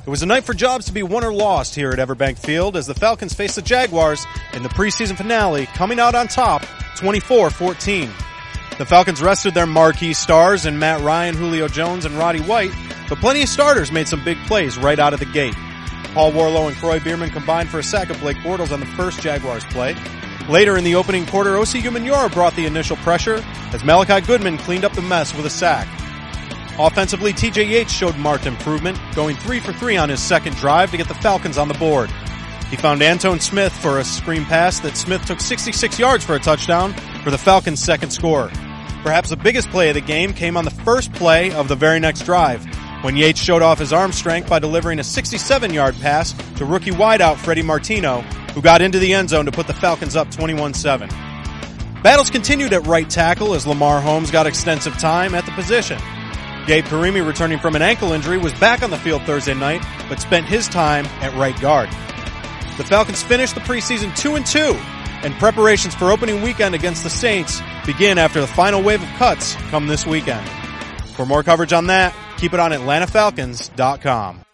It was a night for jobs to be won or lost here at Everbank Field as the Falcons faced the Jaguars in the preseason finale, coming out on top 24-14. The Falcons rested their marquee stars in Matt Ryan, Julio Jones, and Roddy White, but plenty of starters made some big plays right out of the gate. Paul Warlow and Croy Bierman combined for a sack of Blake Bortles on the first Jaguars play. Later in the opening quarter, O.C. Umenyiora brought the initial pressure as Malachi Goodman cleaned up the mess with a sack. Offensively, T.J. Yates showed marked improvement, going 3 for 3 on his second drive to get the Falcons on the board. He found Antone Smith for a screen pass that Smith took 66 yards for a touchdown for the Falcons' second score. Perhaps the biggest play of the game came on the first play of the very next drive, when Yates showed off his arm strength by delivering a 67-yard pass to rookie wideout Freddie Martino, who got into the end zone to put the Falcons up 21-7. Battles continued at right tackle as Lamar Holmes got extensive time at the position. Gabe Karimi, returning from an ankle injury, was back on the field Thursday night, but spent his time at right guard. The Falcons finished the preseason 2-2, and preparations for opening weekend against the Saints begin after the final wave of cuts come this weekend. For more coverage on that, keep it on AtlantaFalcons.com.